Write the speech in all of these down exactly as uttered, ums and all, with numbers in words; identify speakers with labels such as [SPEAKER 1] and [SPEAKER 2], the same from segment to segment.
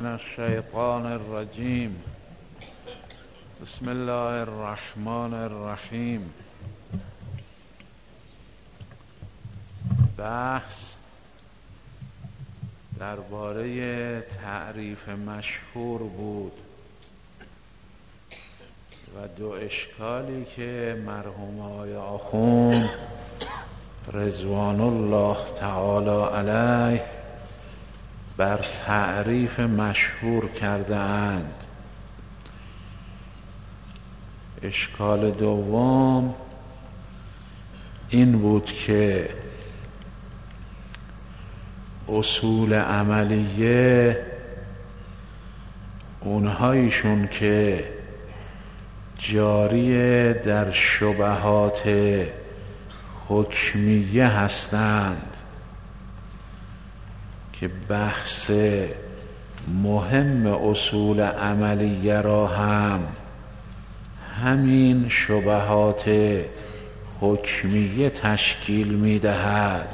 [SPEAKER 1] من الشیطان الرجیم. بسم الله الرحمن الرحیم. بحث درباره تعریف مشهور بود و دو اشکالی که مرحوم آقای آخوند رضوان الله تعالی علیه بر تعریف مشهور کرده اند. اشکال دوم این بود که اصول عملیه اونهایشون که جاری در شبهات حکمیه هستند که بحث مهم اصول عملیه را هم همین شبهات حکمیه تشکیل می دهد.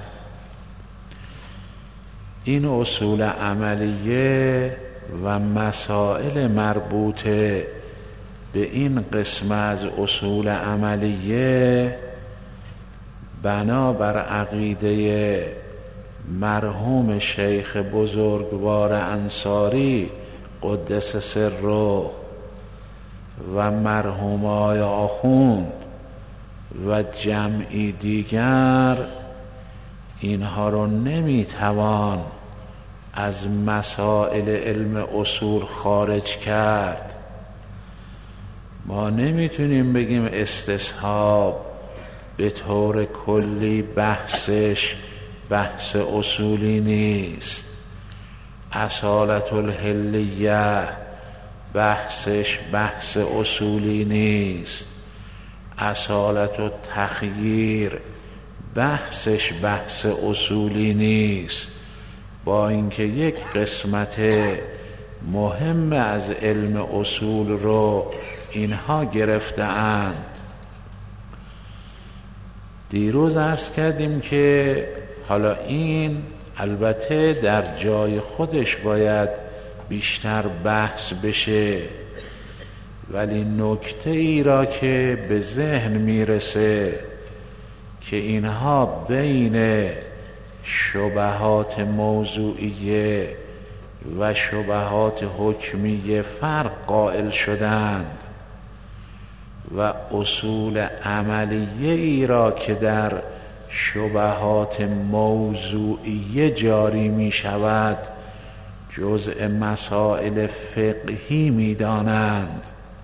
[SPEAKER 1] این اصول عملیه و مسائل مربوطه به این قسم از اصول عملیه بنابر عقیده مرحوم شیخ بزرگوار انصاری قدس سره و مرحوم آقای آخوند و جمعی دیگر اینها رو نمیتوان از مسائل علم اصول خارج کرد. ما نمیتونیم بگیم استصحاب به طور کلی بحثش بحث اصولی نیست، اصالت الحلیه بحثش بحث اصولی نیست، اصالت التخییر بحثش بحث اصولی نیست، با اینکه یک قسمت مهم از علم اصول رو اینها گرفته اند. دیروز عرض کردیم که حالا این البته در جای خودش باید بیشتر بحث بشه، ولی نکته ای را که به ذهن میرسه که اینها بین شبهات موضوعیه و شبهات حکمیه فرق قائل شدند و اصول عملیه ای را که در شبهات موضوعیه جاری می شود جزء مسائل فقهی می دانند،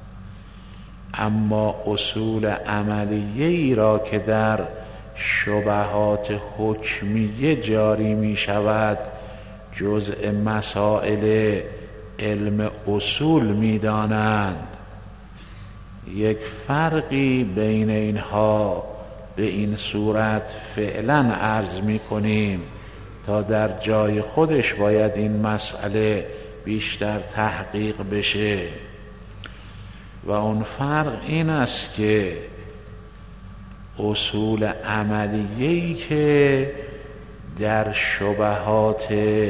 [SPEAKER 1] اما اصول عملیه ای را که در شبهات حکمیه جاری می شود جزء مسائل علم اصول می دانند. یک فرقی بین اینها به این صورت فعلا عرض می کنیم تا در جای خودش باید این مسئله بیشتر تحقیق بشه. و اون فرق این است که اصول عملیه‌ای که در شبهات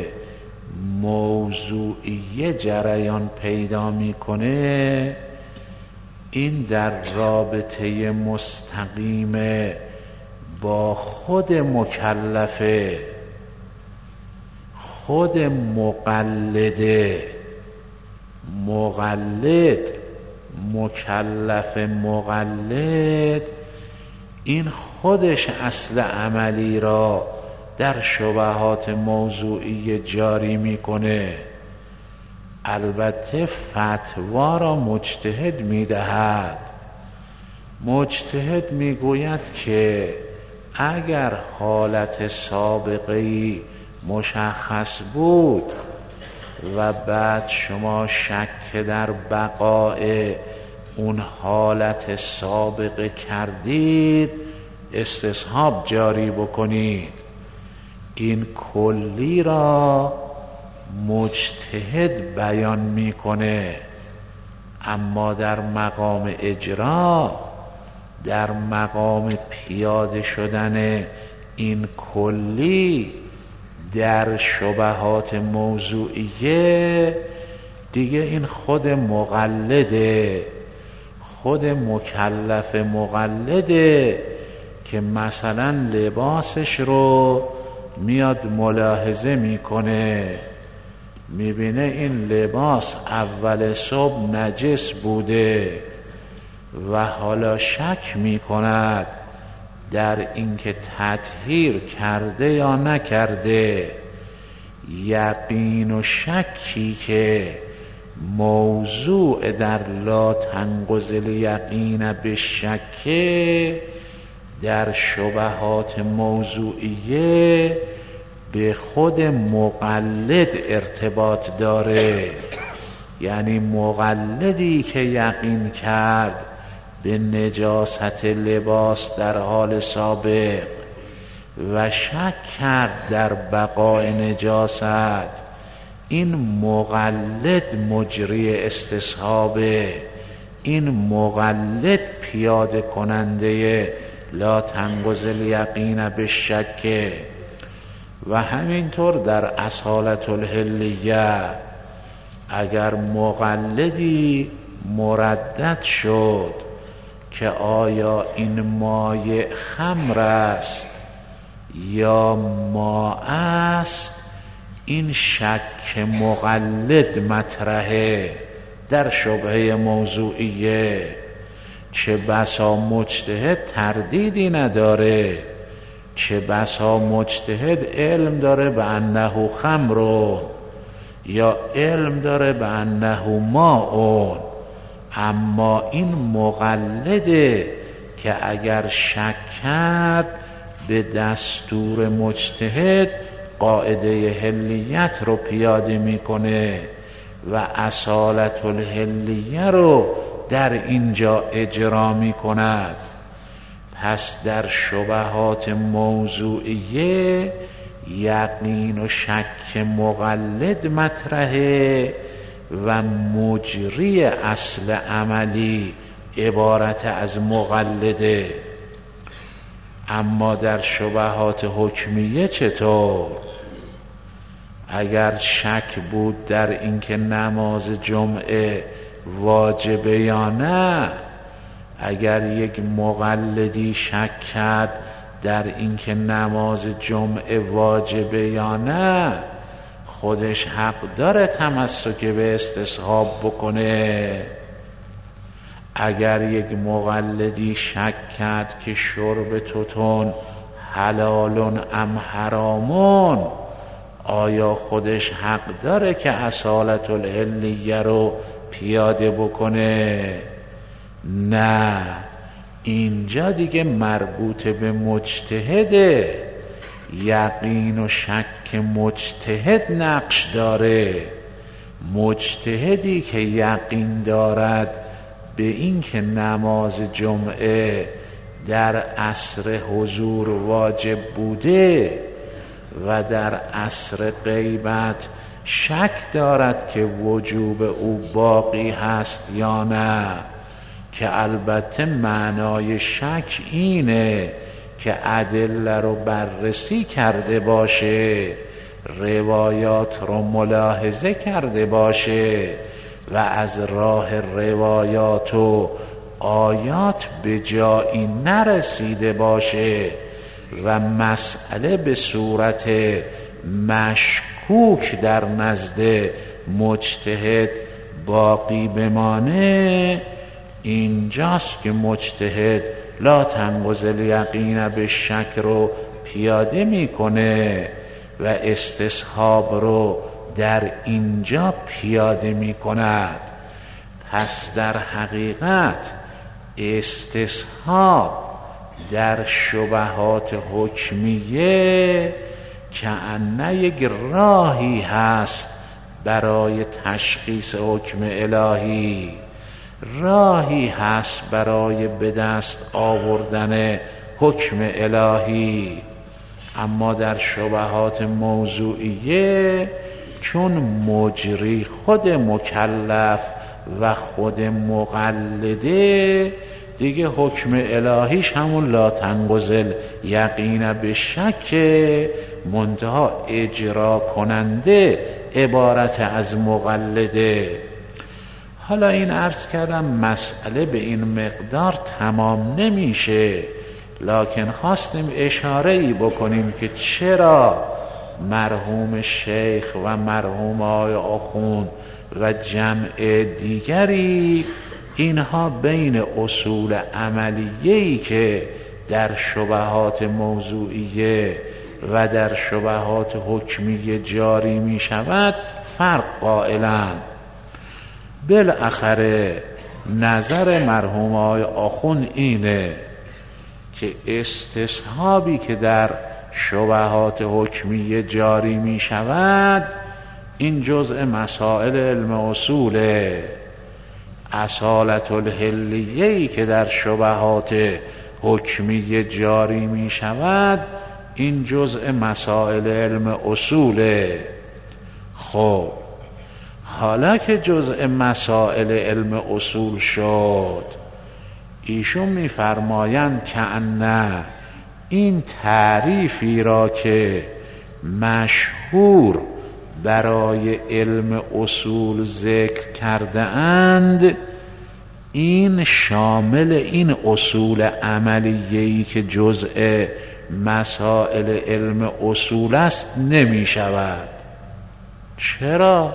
[SPEAKER 1] موضوعیه جریان پیدا میکنه این در رابطه مستقیم با خود مکلفه، خود مقلده، مقلد مکلف مقلد این خودش اصل عملی را در شبهات موضوعی جاری میکنه. البته فتوا را مجتهد میدهد. مجتهد میگوید که اگر حالت سابقه‌ای مشخص بود و بعد شما شک در بقای اون حالت سابقه کردید استصحاب جاری بکنید. این کلی را مجتهد بیان میکنه، اما در مقام اجرا، در مقام پیاده شدن این کلی در شبهات موضوعیه دیگه این خود مقلده، خود مکلف مقلده که مثلا لباسش رو میاد ملاحظه میکنه، میبینه این لباس اول صبح نجس بوده و حالا شک میکند در اینکه تطهیر کرده یا نکرده. یقین و شکی که موضوع در لا تنقض الیقین بالشک در شبهات موضوعیه به خود مقلد ارتباط داره. یعنی مقلدی که یقین کرد به نجاست لباس در حال سابق و شک کرد در بقای نجاست، این مقلد مجری استصحابه، این مقلد پیاده کننده لا تنقض الیقین بالشک. و همینطور در اصالة الحلیه اگر مقلدی مردد شد که آیا این مایع خمر است یا ماء است، این شک مقلد مطرحه در شبهه موضوعیه. چه بسا مجتهد تردیدی نداره، چه بسا مجتهد علم داره به انه خمر یا علم داره به انه ماء، اما این مقلده که اگر شک کرد به دستور مجتهد قاعده حلیت رو پیاده میکنه و اصالت الحلیه رو در اینجا اجرا میکند. پس در شبهات موضوعیه یقین و شک مقلد مطرحه و مجری اصل عملی عبارت از مقلده. اما در شبهات حکمیه چطور؟ اگر شک بود در اینکه نماز جمعه واجبه یا نه، اگر یک مقلدی شک کرد در اینکه نماز جمعه واجبه یا نه، خودش حق داره تمسک به استصحاب بکنه. اگر یک مقلدی شک کرد که شرب توتون حلال ام حرامون، آیا خودش حق داره که اصالت الحلیه رو پیاده بکنه؟ نه، اینجا دیگه مربوط به مجتهده. یقین و شک مجتهد نقش داره. مجتهدی که یقین دارد به این که نماز جمعه در عصر حضور واجب بوده و در عصر غیبت شک دارد که وجوب او باقی هست یا نه، که البته معنای شک اینه که ادله رو بررسی کرده باشه، روایات رو ملاحظه کرده باشه و از راه روایات و آیات به جایی نرسیده باشه و مسئله به صورت مشکوک در نزد مجتهد باقی بمانه. اینجاست که مجتهد لا تنقض الیقین بالشک رو پیاده میکنه و استصحاب رو در اینجا پیاده میکند. پس در حقیقت استصحاب در شبهات حکمیه که انه یک راهی هست برای تشخیص حکم الهی، راهی هست برای به دست آوردن حکم الهی. اما در شبهات موضوعیه چون مجری خود مکلف و خود مقلده، دیگه حکم الهیش همون لا تنقض یقین بالشک، منتها اجرا کننده عبارت از مقلده. حالا این عرض کردم مسئله به این مقدار تمام نمیشه، لکن خواستیم اشاره‌ای بکنیم که چرا مرحوم شیخ و مرحوم آقای آخوند و جمع دیگری اینها بین اصول عملیه‌ای که در شبهات موضوعیه و در شبهات حکمیه جاری می شود فرق قائلند. بالاخره نظر مرحوم آقای آخوند اینه که استصحابی که در شبهات حکمیه جاری می شود این جزء مسائل علم اصوله. اصالت الحلیه‌ای که در شبهات حکمیه جاری می شود این جزء مسائل علم اصوله. خب حالا که جزء مسائل علم اصول شد، ایشون می فرمایند که نه این تعریفی را که مشهور برای علم اصول ذکر کرده اند این شامل این اصول عملیه‌ای که جزء مسائل علم اصول است نمی شود. چرا؟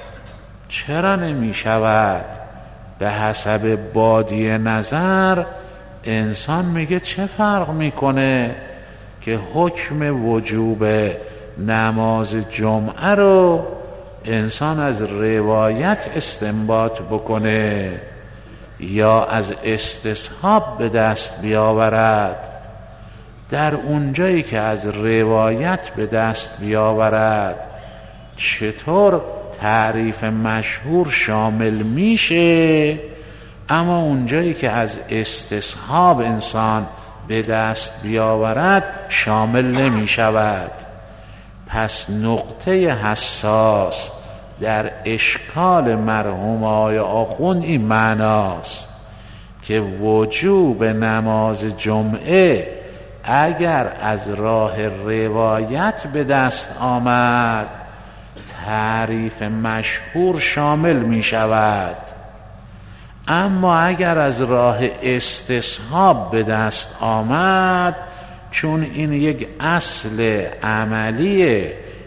[SPEAKER 1] چرا نمی شود؟ به حسب بادی نظر انسان میگه چه فرق میکنه که حکم وجوب نماز جمعه رو انسان از روایت استنباط بکنه یا از استصحاب به دست بیاورد. در اونجایی که از روایت به دست بیاورد چطور تعریف مشهور شامل میشه، اما اونجایی که از استصحاب انسان به دست بیاورد شامل نمی شود. پس نقطه حساس در اشکال مرحوم آقای آخوند این معناست که وجوب نماز جمعه اگر از راه روایت به دست آمد تعریف مشهور شامل می شود، اما اگر از راه استصحاب به دست آمد چون این یک اصل عملی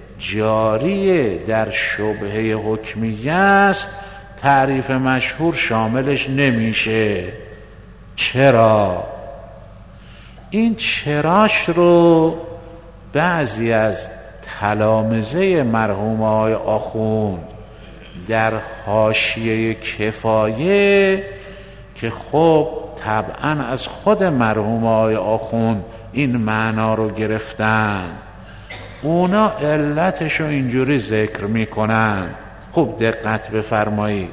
[SPEAKER 1] جاری در شبهه حکمیه است تعریف مشهور شاملش نمیشه. چرا؟ این چراش رو بعضی از تلامذه مرحوم آقای آخوند در حاشیه کفایه که خب طبعا از خود مرحوم آقای آخوند این معنا رو گرفتن، اونا علتشو اینجوری ذکر میکنن. خوب دقت بفرمایید.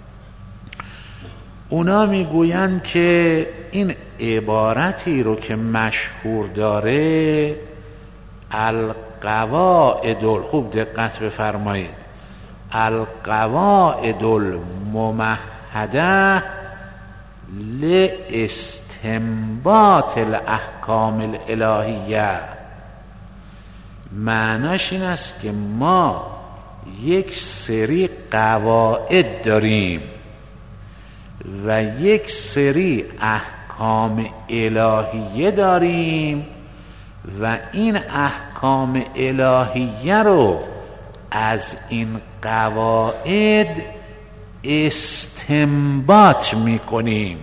[SPEAKER 1] اونا میگویند که این عبارتی رو که مشهور داره القواعد، خوب دقت بفرمایید، القواعد الممهده لاستنباط الاحکام الالهیه، معناش این است که ما یک سری قواعد داریم و یک سری احکام الهیه داریم و این احکام الهیه رو از این قواعد استنباط میکنیم.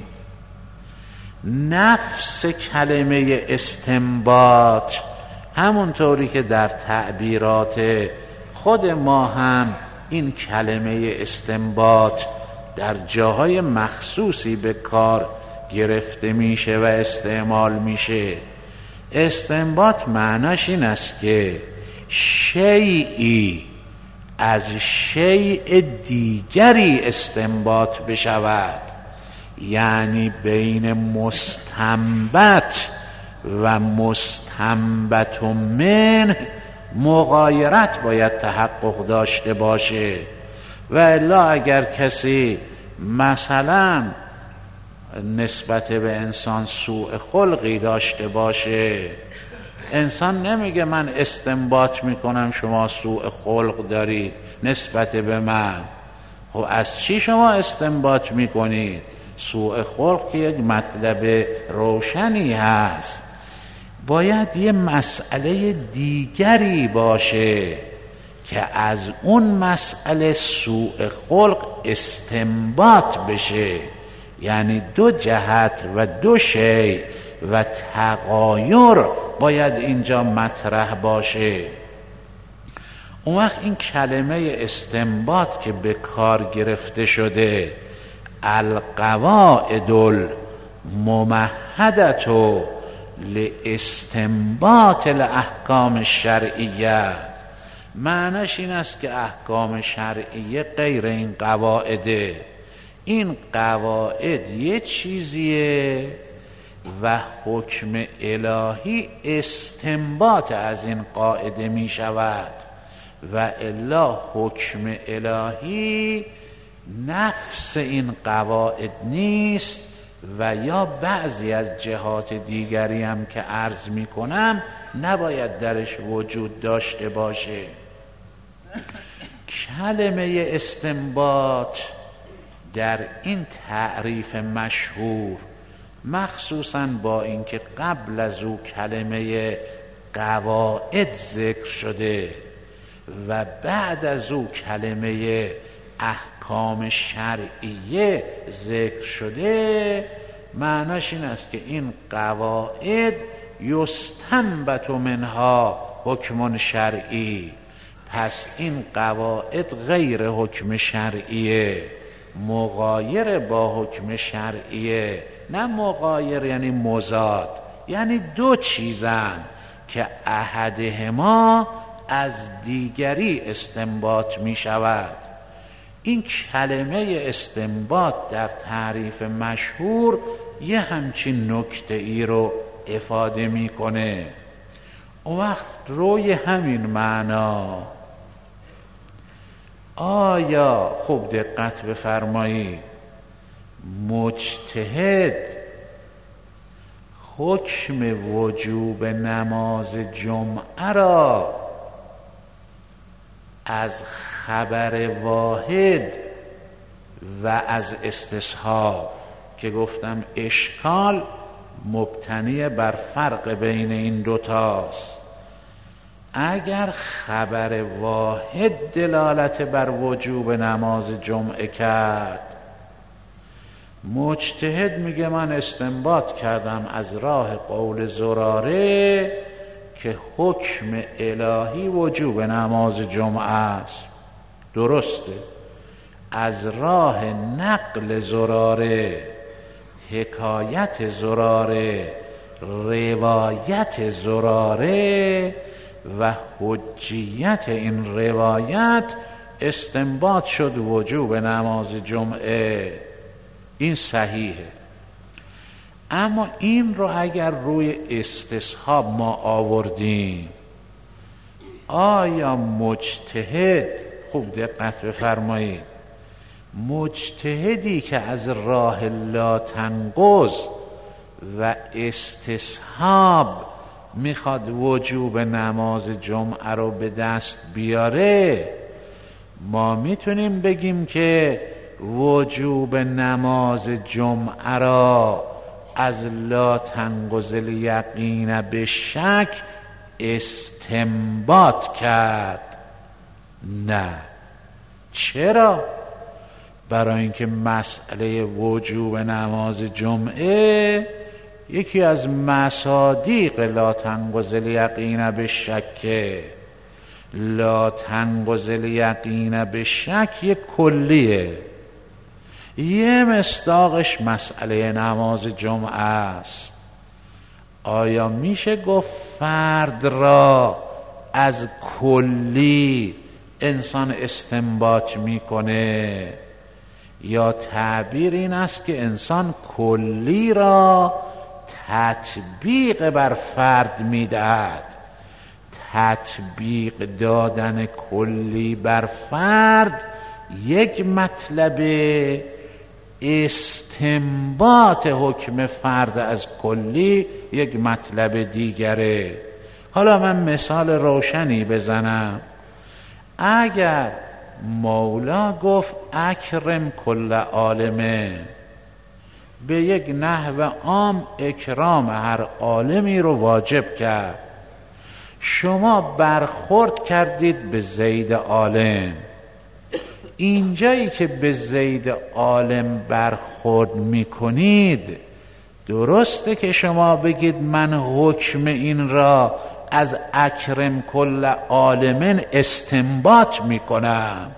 [SPEAKER 1] نفس کلمه استنباط همونطوری که در تعبیرات خود ما هم این کلمه استنباط در جاهای مخصوصی به کار گرفته میشه و استعمال میشه. استنباط معناش این است که شیئی از شیء دیگری استنباط بشود، یعنی بین مستنبط و مستنبط من مغایرت باید تحقق داشته باشه، و الا اگر کسی مثلا نسبت به انسان سوء خلقی داشته باشه، انسان نمیگه من استنباط میکنم شما سوء خلق دارید نسبت به من. خب از چی شما استنباط میکنید؟ سوء خلق که یک مطلب روشنی هست، باید یه مسئله دیگری باشه که از اون مسئله سوء خلق استنباط بشه، یعنی دو جهت و دو شیء و تغایر باید اینجا مطرح باشه. اون وقت این کلمه استنباط که به کار گرفته شده، القواعد الممهدة لاستنباط الاحکام الشرعیه، معنیش این است که احکام شرعیه غیر این قواعده. این قواعد یه چیزیه و حکم الهی استنباط از این قاعده می شود، و الا حکم الهی نفس این قواعد نیست، و یا بعضی از جهات دیگری هم که عرض می کنم نباید درش وجود داشته باشه. کلمه استنباط در این تعریف مشهور، مخصوصاً با اینکه قبل از او کلمه قواعد ذکر شده و بعد از او کلمه احکام شرعیه ذکر شده، معناش این است که این قواعد یستنبط منها حکم شرعی، پس این قواعد غیر حکم شرعیه، مغایر با حکم شرعیه. نه مغایر یعنی مضاد، یعنی دو چیزن که احدهما از دیگری استنباط می شود. این کلمه استنباط در تعریف مشهور یه همچین نکته ای رو افاده می کنه. اون وقت روی همین معنا آیا خوب دقت بفرمایید مجتهد حکم وجوب نماز جمعه را از خبر واحد و از استصحاب، که گفتم اشکال مبتنی بر فرق بین این دوتاست، اگر خبر واحد دلالت بر وجوب نماز جمعه کرد، مجتهد میگه من استنباط کردم از راه قول زراره که حکم الهی وجوب نماز جمعه است. درسته، از راه نقل زراره، حکایت زراره، روایت زراره و حجیت این روایت استنباط شد وجوب نماز جمعه. این صحیحه. اما این رو اگر روی استصحاب ما آوردیم، آیا مجتهد، خوب دقت بفرمایید، مجتهدی که از راه لا تنقض و استصحاب میخواد وجوب نماز جمعه رو به دست بیاره، ما میتونیم بگیم که وجوب نماز جمعه را از لا تنقض الیقین به شک استنباط کرد؟ نه. چرا؟ برای اینکه مسئله وجوب نماز جمعه یکی از مصادیق لا تنقض الیقین به شک. لا تنقض الیقین به شک یک کلیه، یه مصداقش مسئله نماز جمعه است. آیا میشه گفت فرد را از کلی انسان استنباط میکنه؟ یا تعبیر این است که انسان کلی را تطبیق بر فرد میدهد. تطبیق دادن کلی بر فرد یک مطلب، استنباط حکم فرد از کلی یک مطلب دیگره. حالا من مثال روشنی بزنم. اگر مولا گفت اکرم کل عالمه، به یک نحو عام اکرام هر عالمی رو واجب کرد، شما برخورد کردید به زید عالم. اینجایی که به زید عالم برخورد میکنید، درسته که شما بگید من حکم این را از اکرم کل عالمین استنباط میکنم.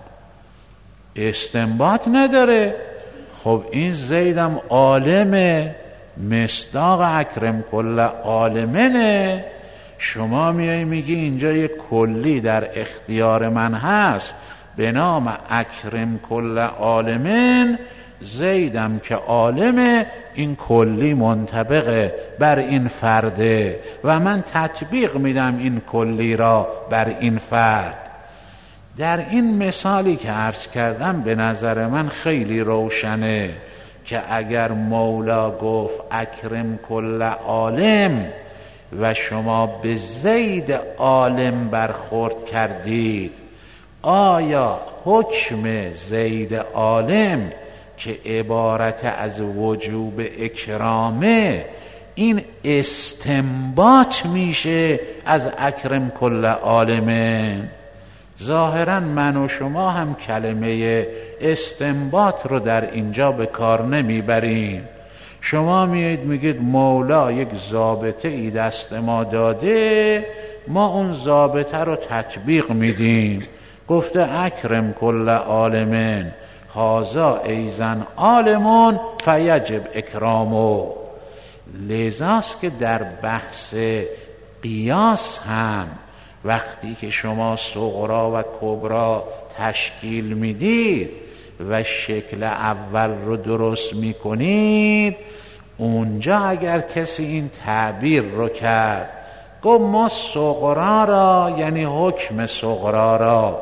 [SPEAKER 1] استنباط نداره. خب این زیدم عالمه، مصداق اکرم کل عالمینه. شما میای میگی اینجا یک کلی در اختیار من هست به نام اکرم کل عالمین، زیدم که عالمه، این کلی منطبقه بر این فرده و من تطبیق میدم این کلی را بر این فرد. در این مثالی که عرض کردم به نظر من خیلی روشنه که اگر مولا گفت اکرم کل عالم و شما به زید عالم برخورد کردید، آیا حکم زید عالم که عبارت از وجوب اکرامه این استنباط میشه از اکرم کل عالمه؟ ظاهرا من و شما هم کلمه استنباط رو در اینجا به کار نمیبریم. شما میید میگید مولا یک ضابطه ای دست ما داده، ما اون ضابطه رو تطبیق میدیم. گفته اکرم کل عالمین هازا ایزن عالمون فیجب اکرامو. لذاست که در بحث قیاس هم وقتی که شما صغرا و کبرا تشکیل میدید و شکل اول رو درست میکنید، اونجا اگر کسی این تعبیر رو کرد، گفت ما صغرا را یعنی حکم صغرا را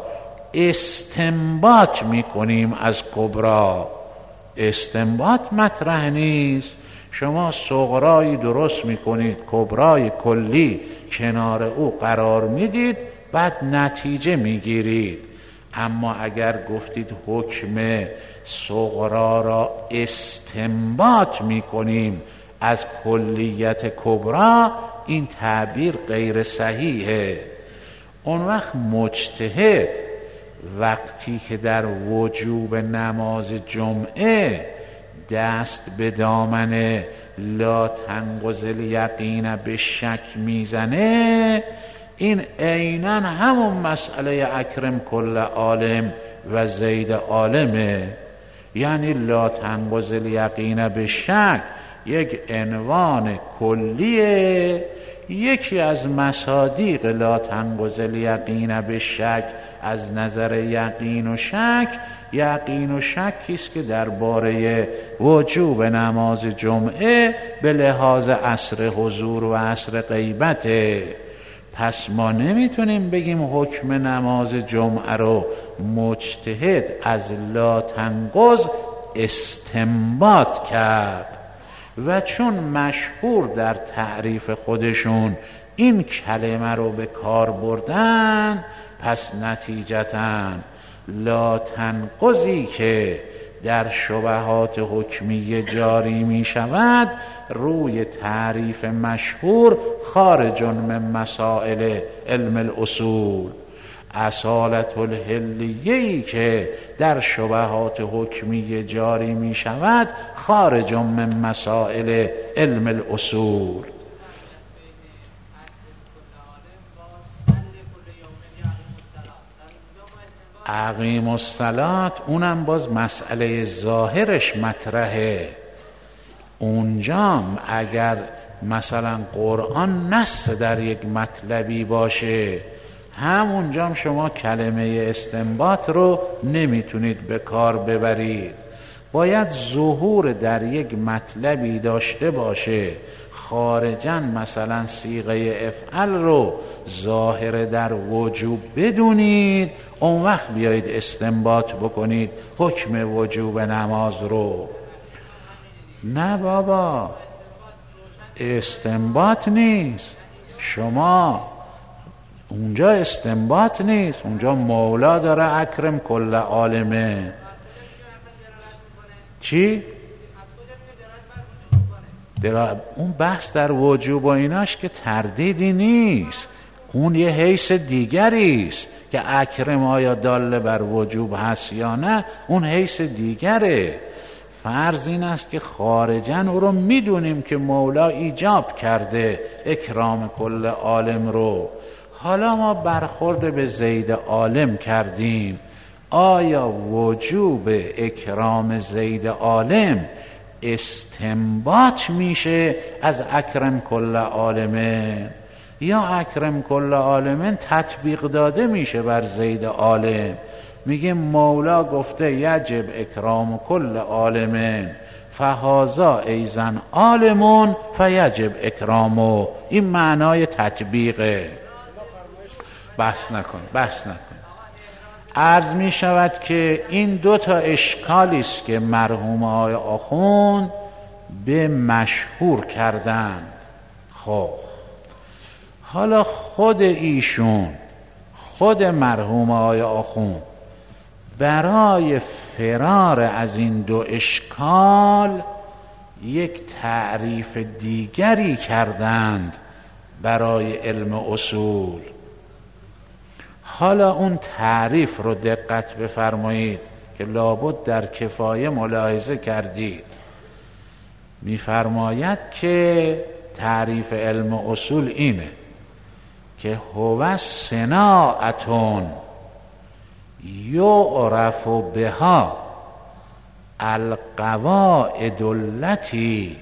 [SPEAKER 1] استنباط میکنیم از کبرا، استنباط مطرح نیست. شما صغرایی درست میکنید، کبرای کلی کنار او قرار میدید، بعد نتیجه میگیرید. اما اگر گفتید حکم صغرا را استنباط میکنیم از کلیت کبرا، این تعبیر غیر صحیحه. اون وقت مجتهد وقتی که در وجوب نماز جمعه دست به دامن لا تنقض الیقین به شک میزنه، این عیناً همون مسئله اکرم کل عالم و زید عالمه. یعنی لا تنقض الیقین به شک یک عنوان کلیه، یکی از مصادیق لا تنقض الیقین به شک از نظر یقین و شک، یقین و شکی است که درباره وجوب نماز جمعه به لحاظ عصر حضور و عصر غیبته. پس ما نمیتونیم بگیم حکم نماز جمعه رو مجتهد از لا تنقض استنباط کرد و چون مشهور در تعریف خودشون این کلمه رو به کار بردن، پس نتیجتاً لا تنقضی که در شبهات حکمی جاری می شود روی تعریف مشهور خارج من مسائل علم الاصول. اصالت الحلیه‌ای که در شبهات حکمی جاری می شود خارج من مسائل علم الاصول. اقیم الصلاة اونم باز مسئله ظاهرش مطرحه. اونجام اگر مثلا قرآن نص در یک مطلبی باشه، همونجام شما کلمه استنباط رو نمیتونید به کار ببرید. باید ظهور در یک مطلبی داشته باشه، خارجاً مثلا صیغه افعل رو ظاهر در وجوب بدونید، اون وقت بیایید استنباط بکنید حکم وجوب نماز رو. نه بابا، استنباط نیست. شما اونجا استنباط نیست، اونجا مولا داره اکرم کل عالمه. چی؟ در اون بحث در وجوب و ایناش که تردیدی نیست، اون یه حیث دیگریست که اکرم آیا داله بر وجوب هست یا نه، اون حیث دیگره. فرض این است که خارجن او رو میدونیم که مولا ایجاب کرده اکرام کل عالم رو، حالا ما برخورد به زید عالم کردیم، آیا وجوب اکرام زید عالم استنباط میشه از اکرم کل عالمه یا اکرم کل عالمین تطبیق داده میشه بر زید عالم؟ میگه مولا گفته یجب اکرام کل عالمین فهذا ایزن عالمون فیجب اکرامو. این معنای تطبیقه. بحث نکن بحث نکن عرض می شود که این دو تا اشکالی است که مرحوم آقای آخوند به مشهور کردند. خب حالا خود ایشون، خود مرحوم آقای آخوند برای فرار از این دو اشکال یک تعریف دیگری کردند برای علم اصول. حالا اون تعریف رو دقت بفرمایید که لابد در کفایه ملاحظه کردید. میفرماید که تعریف علم اصول اینه که هو صناعتون یعرف بها القواعد التي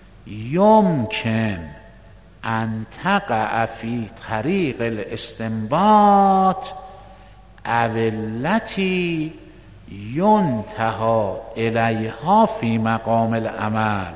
[SPEAKER 1] يمكن ان تقع في طریق الاستنباط او التي ينتهى الیها فی مقام العمل.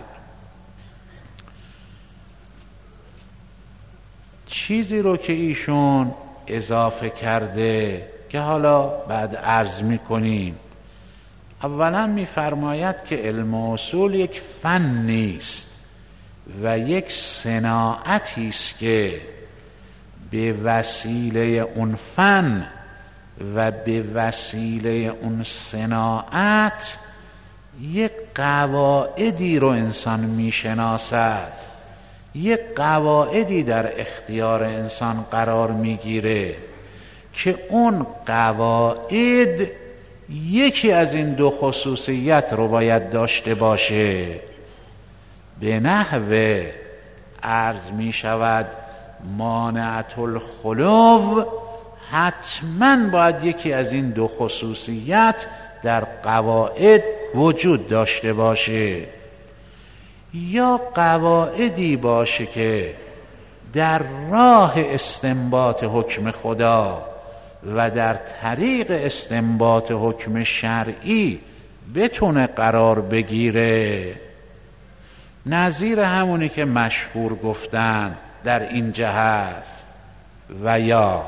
[SPEAKER 1] چیزی رو که ایشون اضافه کرده که حالا بعد عرض میکنیم. اولا میفرماید که علم اصول یک فن نیست و یک صناعتی است که به وسیله اون فن و به وسیله اون صناعت یک قواعدی رو انسان میشناسد، یک قواعدی در اختیار انسان قرار میگیره که اون قواعد یکی از این دو خصوصیت رو باید داشته باشه. به نحو عرض می شود مانعت الخلو، حتما باید یکی از این دو خصوصیت در قواعد وجود داشته باشه، یا قواعدی باشه که در راه استنباط حکم خدا و در طریق استنباط حکم شرعی بتونه قرار بگیره. نظیر همونی که مشهور گفتن در این جهت، و یا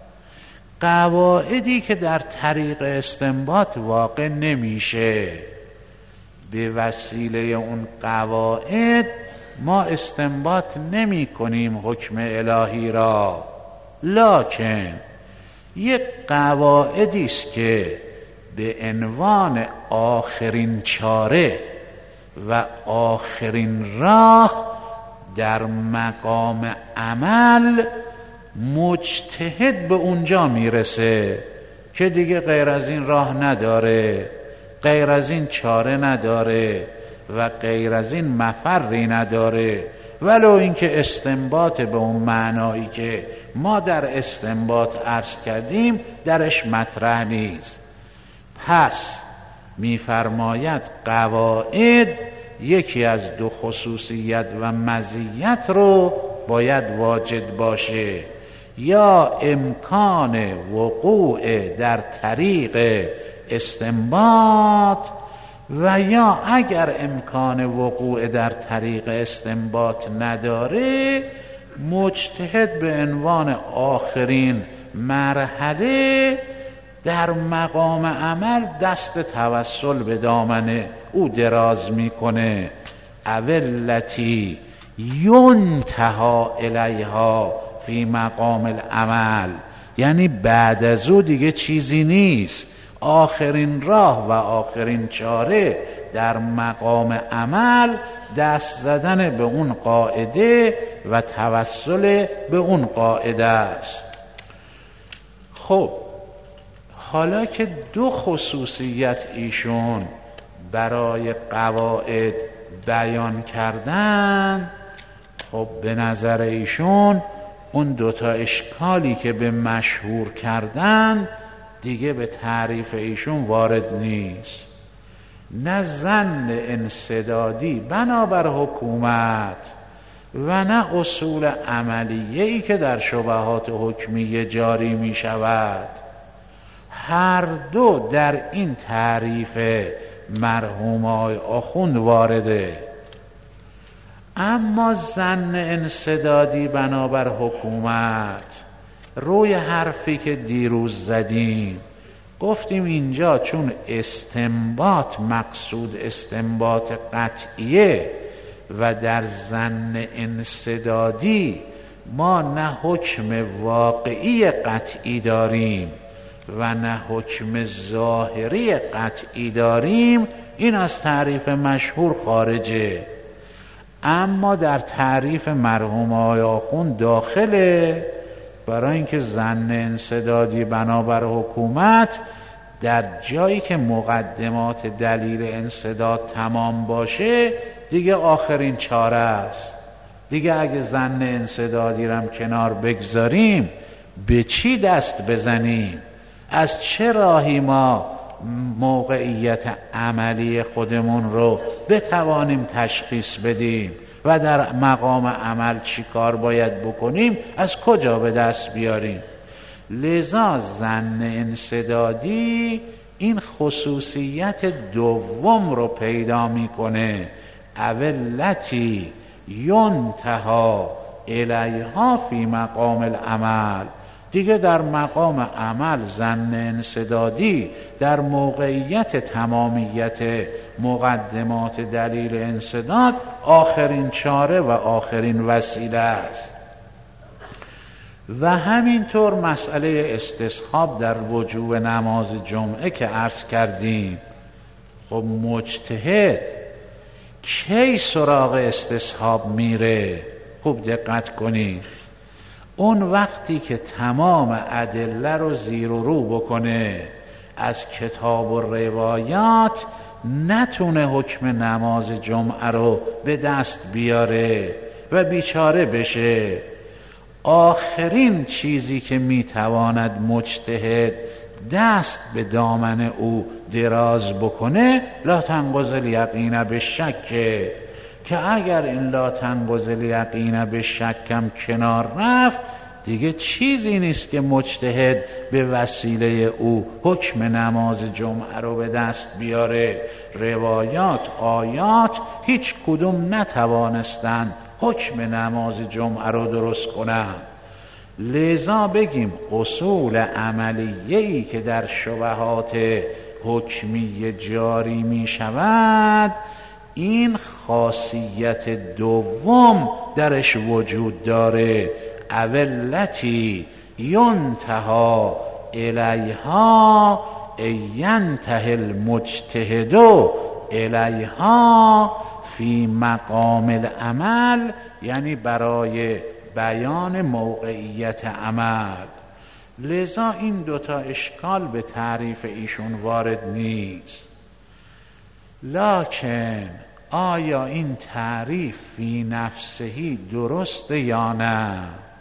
[SPEAKER 1] قواعدی که در طریق استنباط واقع نمیشه. به وسیله اون قواعد ما استنباط نمی کنیم حکم الهی را، لکن یک قواعدی است که به عنوان آخرین چاره و آخرین راه در مقام عمل مجتهد به اونجا میرسه که دیگه غیر از این راه نداره، غیر از این چاره نداره و غیر از این مفری نداره، ولو اینکه استنباط به اون معنایی که ما در استنباط عرض کردیم درش مطرح نیست. پس میفرماید قواعد یکی از دو خصوصیت و مزیت رو باید واجد باشه، یا امکان وقوع در طریق استنباط، و یا اگر امکان وقوع در طریق استنباط نداره مجتهد به عنوان آخرین مرحله در مقام عمل دست توسل به دامن او دراز میکنه. اولتی ینتها الیها فی مقام العمل، یعنی بعد از او دیگه چیزی نیست. آخرین راه و آخرین چاره در مقام عمل دست زدن به اون قاعده و توسل به اون قاعده است. خب حالا که دو خصوصیت ایشون برای قواعد بیان کردن، خب به نظر ایشون اون دوتا اشکالی که به مشهور کردن دیگه به تعریف ایشون وارد نیست. نه ظن انسدادی بنابر حکومت و نه اصول عملیه‌ای که در شبهات حکمیه جاری می شود، هر دو در این تعریف مرحوم آقای آخوند وارده. اما ظن انسدادی بنابر حکومت، روی حرفی که دیروز زدیم گفتیم اینجا چون استنباط مقصود استنباط قطعیه و در ظن انسدادی ما نه حکم واقعی قطعی داریم و نه حکم ظاهری قطعی داریم، این از تعریف مشهور خارجه. اما در تعریف مرحوم آقای آخوند داخله، برای اینکه ظن انسدادی بنابر حکومت در جایی که مقدمات دلیل انسداد تمام باشه دیگه آخرین چاره است. دیگه اگه ظن انسدادی رم کنار بگذاریم به چی دست بزنیم؟ از چه راهی ما موقعیت عملی خودمون رو بتوانیم تشخیص بدیم و در مقام عمل چی کار باید بکنیم، از کجا به دست بیاریم؟ لذا ظن انسدادی این خصوصیت دوم رو پیدا میکنه، اولتی ینتهی الیها فی مقام العمل. دیگه در مقام عمل ظن انسدادی در موقعیت تمامیت مقدمات دلیل انسداد آخرین چاره و آخرین وسیله است. و همینطور مسئله استصحاب در وجوب نماز جمعه که عرض کردیم. خب مجتهد کی سراغ استصحاب میره؟ خوب دقت کنید. اون وقتی که تمام ادله رو زیر و رو بکنه، از کتاب و روایات نتونه حکم نماز جمعه رو به دست بیاره و بیچاره بشه، آخرین چیزی که میتواند مجتهد دست به دامن او دراز بکنه لا تنقض الیقین بالشک، که اگر این لا تنقض الیقین بالشکم کنار رفت دیگه چیزی نیست که مجتهد به وسیله او حکم نماز جمعه رو به دست بیاره. روایات، آیات هیچ کدوم نتوانستن حکم نماز جمعه رو درست کنن. لذا بگیم اصول عملیه‌ای که در شبهات حکمی جاری می شود، این خاصیت دوم درش وجود داره، اولتی ینتهی الیها ینتهی المجتهد الیها فی مقام العمل، یعنی برای بیان موقعیت عمل. لذا این دوتا اشکال به تعریف ایشون وارد نیست. لکن آیا این تعریف فی نفسهی درسته یا نه؟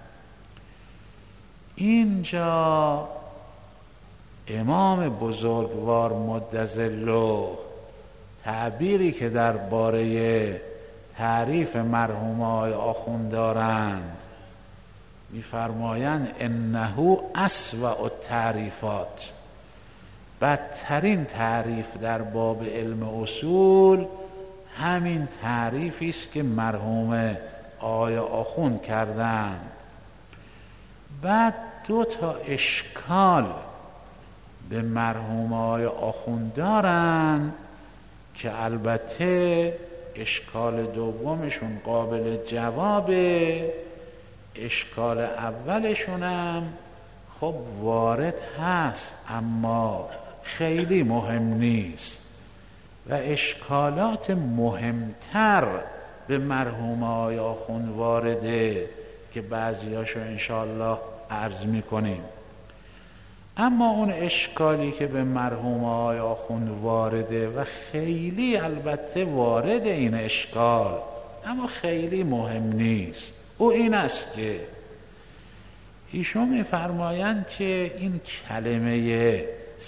[SPEAKER 1] اینجا امام بزرگوار مدظله تعبیری که درباره تعریف مرحوم آقای آخوند دارند می‌فرمایند انه اسوأ التعریفات، بدترین تعریف در باب علم اصول همین تعریفی است که مرحوم آقای آخوند کردند. بعد دو تا اشکال به مرحوم آقای آخوند دارند که البته اشکال دومشون قابل جوابه، اشکال اولشونم خب وارد هست اما خیلی مهم نیست و اشکالات مهمتر به مرحوم آقای آخوند وارده که بعضیاشو انشاءالله عرض میکنیم. اما اون اشکالی که به مرحوم آقای آخوند وارده و خیلی البته وارد این اشکال اما خیلی مهم نیست، او این است که ایشون میفرمایند که این کلمه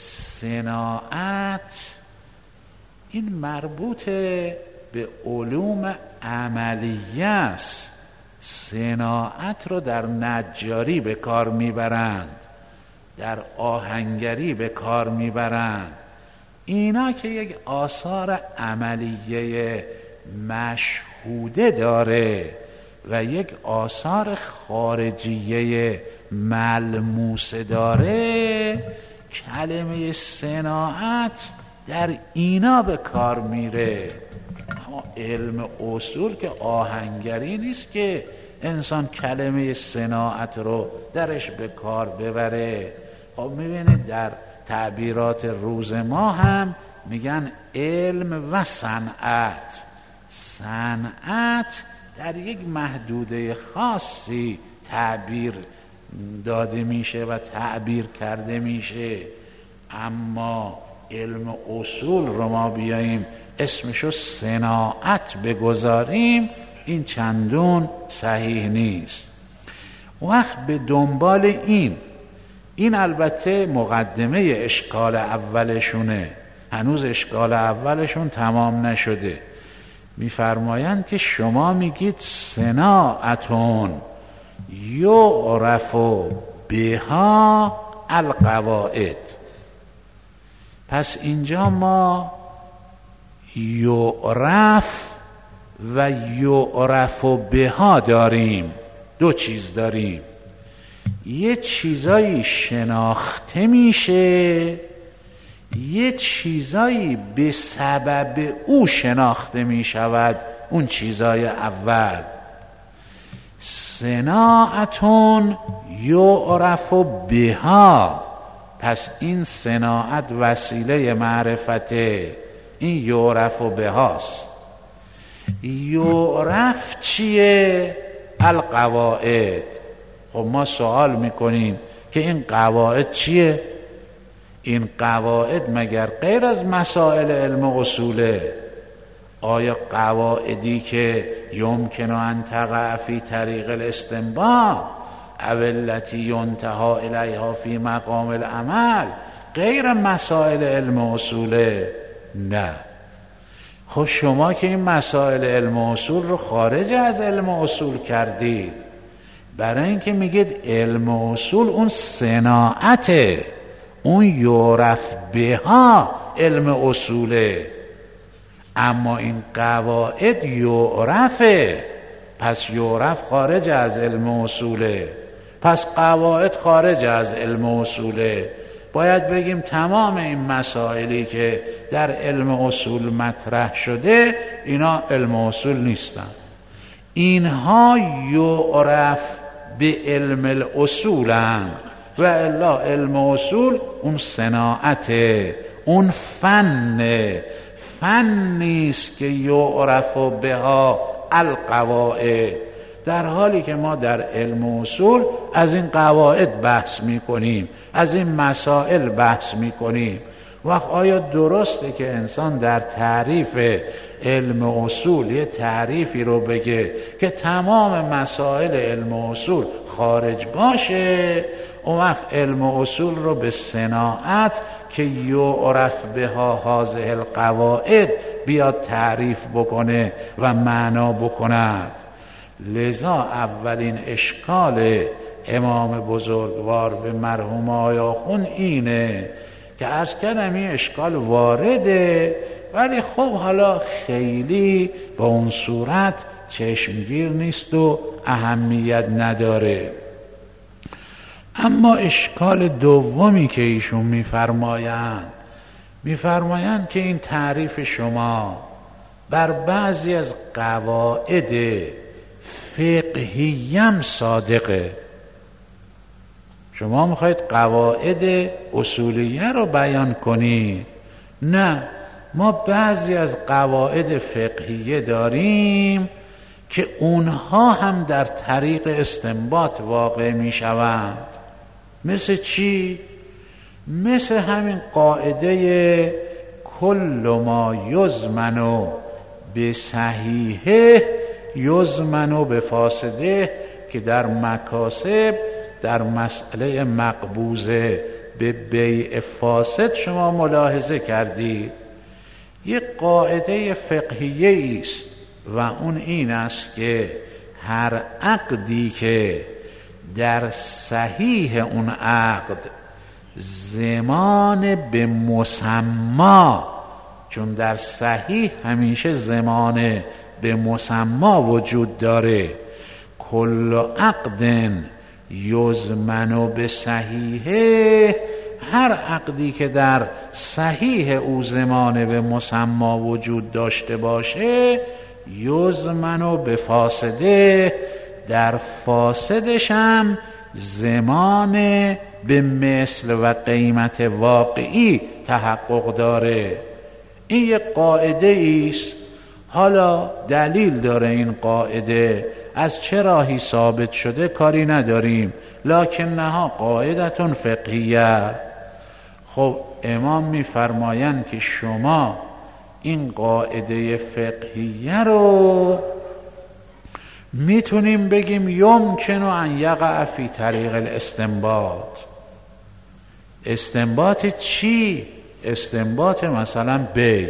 [SPEAKER 1] صناعت این مربوط به علوم عملیه است. صناعت رو در نجاری به کار میبرند، در آهنگری به کار میبرند، اینا که یک آثار عملیه مشهوده داره و یک آثار خارجیه ملموسه داره، کلمه صناعت در اینا به کار میره. اما علم اصول که آهنگری نیست که انسان کلمه صناعت رو درش به کار ببره. خب میبینید در تعبیرات روز ما هم میگن علم و صنعت. صنعت در یک محدوده خاصی تعبیر داده میشه و تعبیر کرده میشه، اما علم اصول رو ما بیاییم اسمشو صناعت بگذاریم این چندون صحیح نیست. وقت به دنبال این این البته مقدمه اشکال اولشونه، هنوز اشکال اولشون تمام نشده. میفرمایند که شما میگید صناعتون یعرف بها القواعد، پس اینجا ما یعرف و یعرف بها داریم، دو چیز داریم. یه چیزایی شناخته میشه، یه چیزایی به سبب او شناخته میشود. اون چیزای اول صناعتون یعرف بها، پس این صناعت وسیله معرفته، این یعرف بهاست. یعرف چیه؟ القواعد. خب ما سوال میکنیم که این قواعد چیه؟ این قواعد مگر غیر از مسائل علم اصوله؟ آیا قواعدی که یمکن ان تقع فی طریق الاستنباط او التی ینتهی الیها فی مقام العمل غیر مسائل علم اصوله؟ نه. خب شما که این مسائل علم اصول رو خارج از علم اصول کردید، برای اینکه میگید علم اصول اون صناعته، اون یعرف بها علم اصوله، اما این قواعد یعرفه، پس یعرف خارج از علم اصوله، پس قواعد خارج از علم اصوله. باید بگیم تمام این مسائلی که در علم اصول مطرح شده اینا علم اصول نیستن، اینها یعرف به علم الاصولن و الا علم اصول اون صناعته، اون فن فن نیست که یعرف بها القواعد، در حالی که ما در علم اصول از این قواعد بحث میکنیم، از این مسائل بحث میکنیم. وقت آیا درسته که انسان در تعریف علم اصول یه تعریفی رو بگه که تمام مسائل علم اصول خارج باشه؟ اون وقت علم اصول رو به صناعت که یعرف بها هذه القواعد بیاد تعریف بکنه و معنا بکند. لذا اولین اشکال امام بزرگوار به مرحوم آقای آخوند اینه که عرض کردم این اشکال وارده، ولی خب حالا خیلی با اون صورت چشمگیر نیست و اهمیت نداره. اما اشکال دومی که ایشون میفرمایند میفرمایند که این تعریف شما بر بعضی از قواعد فقهیم صادقه. شما میخواید قواعد اصولیه رو بیان کنید؟ نه، ما بعضی از قواعد فقهیه داریم که اونها هم در طریق استنباط واقع میشوند. مثل چی؟ مثل همین قاعده کل ما یضمن به صحیحه یضمن به فاسده که در مکاسب در مسئله مقبوضه به بیع فاسد شما ملاحظه کردید. یک قاعده فقهیه است و اون این است که هر عقدی که در صحیح اون عقد زمان به مسما، چون در صحیح همیشه زمان به مسما وجود داره، کل عقد یضمن به صحیحه، هر عقدی که در صحیح او زمان به مسما وجود داشته باشه، یضمن به فاسده، در فاسدش هم زمان به مثل و قیمت واقعی تحقق داره. این یک قاعده است. حالا دلیل داره این قاعده، از چه راهی ثابت شده کاری نداریم، لکنها قاعدتون فقهیه. خب امام میفرمایند که شما این قاعده فقهیه رو میتونیم بگیم یمکن ان یقع فی طریق الاستنباط. استنباط چی؟ استنباط مثلا بیع.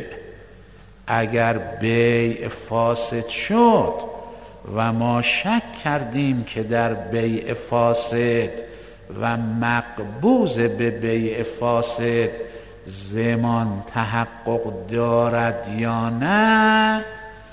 [SPEAKER 1] اگر بیع فاسد شد و ما شک کردیم که در بیع فاسد و مقبوض به بیع فاسد زمان تحقق دارد یا نه،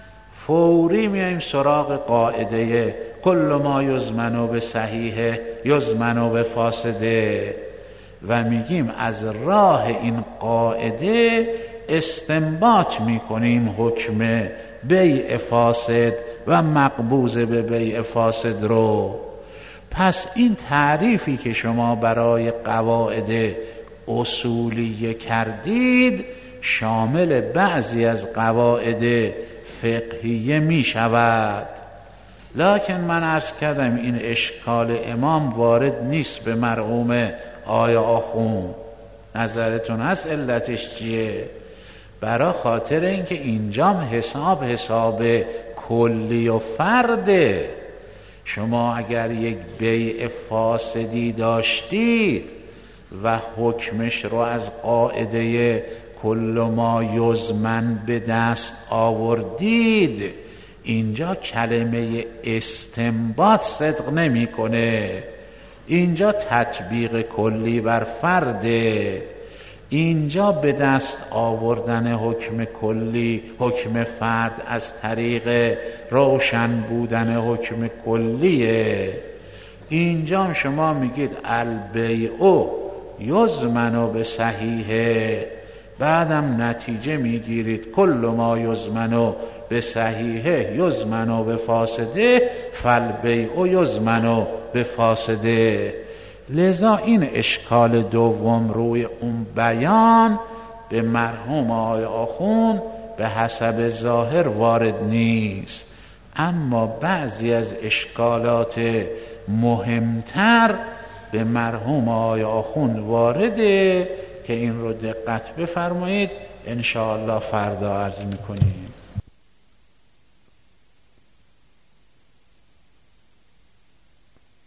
[SPEAKER 1] فوری میایم سراغ قاعده کل ما یضمن به صحیح یضمن به فاسده و میگیم از راه این قاعده استنباط میکنیم حکم بیع فاسد و مقبوض به بیع فاسد رو. پس این تعریفی که شما برای قواعد اصولیه کردید شامل بعضی از قواعد فقهیه می شود. لکن من عرض کردم این اشکال امام وارد نیست به مرحوم آیا آخوند. نظرتون هست علتش چیه؟ برای خاطر اینکه اینجام حساب حساب کلی و فرده. شما اگر یک بیع فاسدی داشتید و حکمش رو از قاعده کل ما یضمن به دست آوردید، اینجا کلمه استنباط صدق نمیکنه. اینجا تطبیق کلی بر فرده. اینجا به دست آوردن حکم کلی حکم فرد از طریق روشن بودن حکم کلیه. اینجا شما میگید البیع یضمن به صحیحه، بعدم نتیجه میگیرید کل ما یضمن به صحیحه یضمن به فاسده فالبیع یضمن به فاسده. لذا این اشکال دوم روی اون بیان به مرحوم آقای آخوند به حسب ظاهر وارد نیست، اما بعضی از اشکالات مهمتر به مرحوم آقای آخوند وارده که این رو دقت بفرمایید. انشاءالله فردا عرض میکنیم.